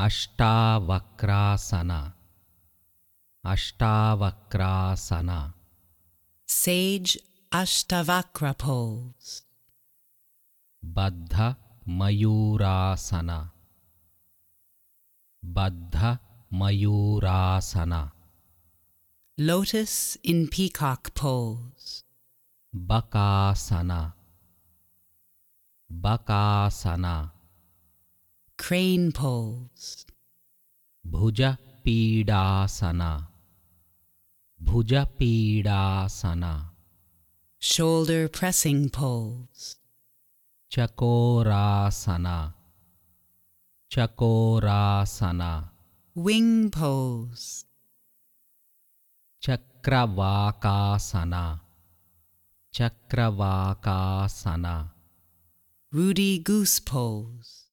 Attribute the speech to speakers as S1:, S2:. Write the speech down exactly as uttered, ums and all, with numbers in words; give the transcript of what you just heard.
S1: अष्टावक्रासन अष्टावक्रासन
S2: Sage Ashtavakra pose.
S1: बद्ध मयूरासन बद्ध मयूरासन
S2: Lotus in peacock pose.
S1: Bakasana bakasana
S2: Crane pose.
S1: Bhuj पीडासन Bhuj पीडासन
S2: Shoulder pressing pose.
S1: चकोरासन चकोरासन
S2: Wing pose.
S1: चक्रवाकासन चक्रवाकासन
S2: Rudy goose pose.